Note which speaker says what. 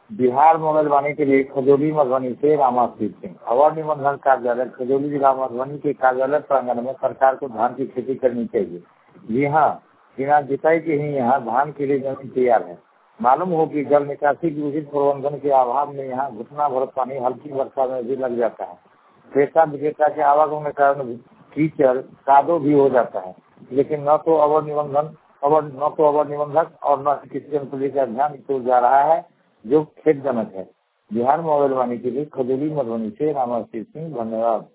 Speaker 1: Bihar mobile वाणी के लिए खजौली मधुबनी से रामाश्री सिंह। अवर निबंधन कार्यालय खजौली जिला मधुबनी के कार्यालय प्रांगण में सरकार को धान की खेती करनी चाहिए। जी हाँ, बिना जुताई के ही यहाँ धान के लिए जमीन तैयार है। मालूम हो कि जल निकासी की उचित प्रबंधन के अभाव में यहाँ घुटना भर पानी हल्की वर्षा में भी लग जाता है। क्रेता विक्रेता के आवागमन के कारण कीचड़ कादो भी हो जाता है, लेकिन न तो अवर निबंधक और न किसी जनप्रतिनिधि का ध्यान तो जा रहा है, जो खेदजनक है। बिहार मोबाइल वाणी के लिए खजौली मधुबनी से रामाश्री सिंह। धन्यवाद।